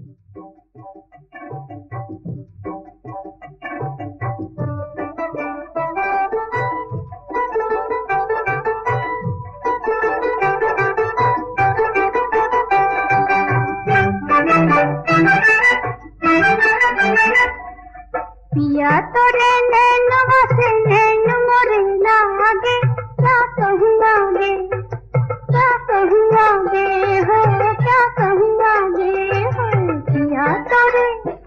पिया तोरे नैनवा से नैन मोरे लागे, क्या कहूँ आगे, क्या कहूँ आगे हो, क्या कहूँ आगे हो पिया तोरे।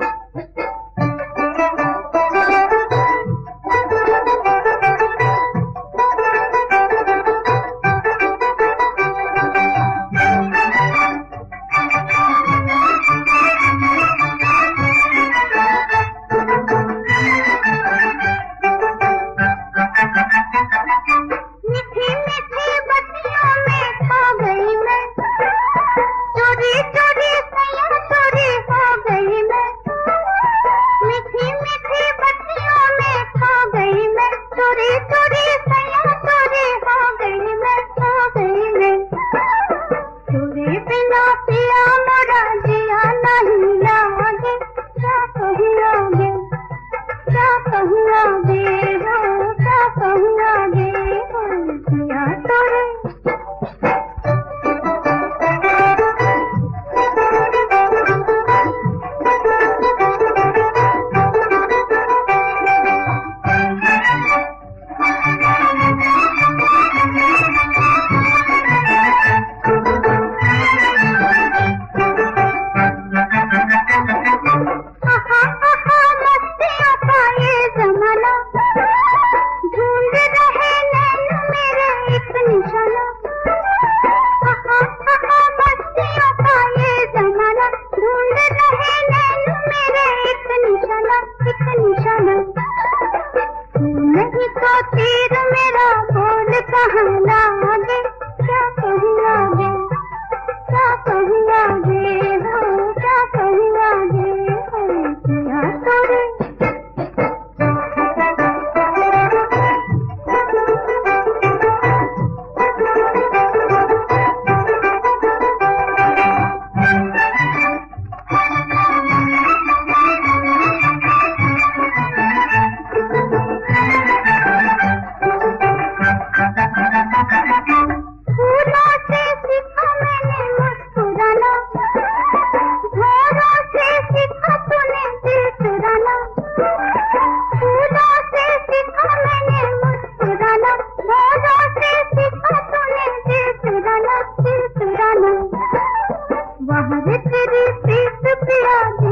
नहीं तो तीर मेरा बोल कहाँ लागे, क्या कहूँ आगे, क्या कहूँ आगे हो, क्या कहूँ आगे हो पिया तोरे। वहाँ तेरी प्रीत प्रिया